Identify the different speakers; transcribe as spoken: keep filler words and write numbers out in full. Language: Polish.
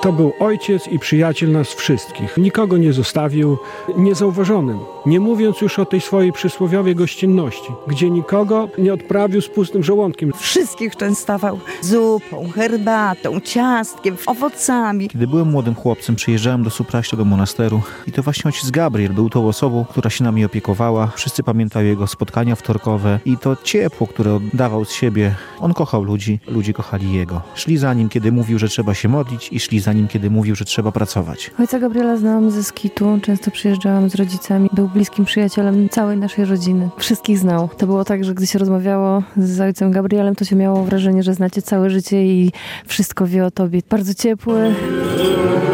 Speaker 1: To był ojciec i przyjaciel nas wszystkich. Nikogo nie zostawił niezauważonym. Nie mówiąc już o tej swojej przysłowiowej gościnności, gdzie nikogo nie odprawił z pustym żołądkiem.
Speaker 2: Wszystkich częstował zupą, herbatą, ciastkiem, owocami.
Speaker 3: Kiedy byłem młodym chłopcem, przyjeżdżałem do Supraścia, do monasteru i to właśnie ojciec Gabriel był tą osobą, która się nami opiekowała. Wszyscy pamiętają jego spotkania wtorkowe i to ciepło, które oddawał z siebie. On kochał ludzi, ludzie kochali jego. Szli za nim, kiedy mówił, że trzeba się modlić i szli za nim, kiedy mówił, że trzeba pracować.
Speaker 4: Ojca Gabriela znałam ze Skitu, często przyjeżdżałam z rodzicami. Był bliskim przyjacielem całej naszej rodziny. Wszystkich znał. To było tak, że gdy się rozmawiało z ojcem Gabrielem, to się miało wrażenie, że znacie całe życie i wszystko wie o tobie. Bardzo ciepły.